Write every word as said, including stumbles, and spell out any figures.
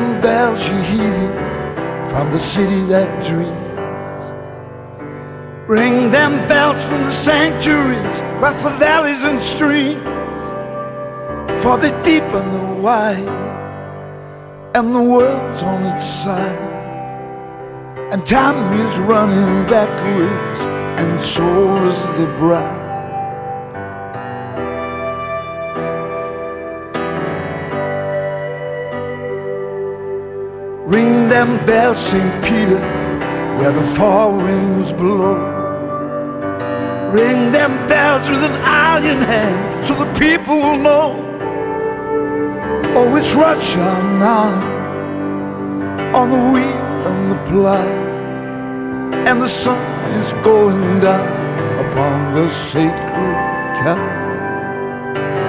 them bells, you hear them from the city that dreams. Ring them bells from the sanctuaries, across the valleys and streams. For the deep and the wide, and the world's on its side, and time is running backwards, and so is the bride. Ring them bells, Saint Peter, where the four winds blow. Ring them bells with an iron hand, so the people will know. Oh, it's Rosh Hashanah on the wheel and the plow, and the sun is going down upon the sacred cow.